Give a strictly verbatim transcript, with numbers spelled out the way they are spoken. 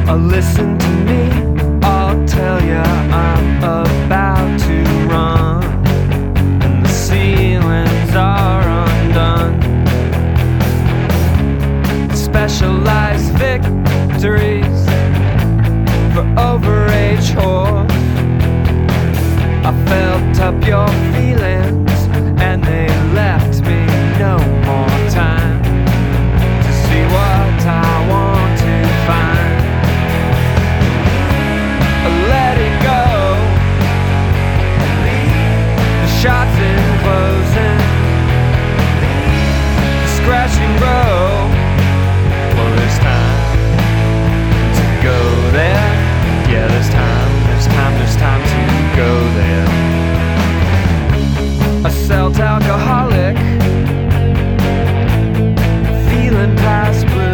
Oh, listen to me, I'll tell ya I'm about to run, and the ceilings are undone. Specialized victories for overage whores. I felt up your feelings and they left me no more time to see what I want to find. Let it go. The shots in closing, the scratching row. Well, there's time to go there. Yeah, there's time, there's time, there's time to go there. A self alcoholic, feeling past blue.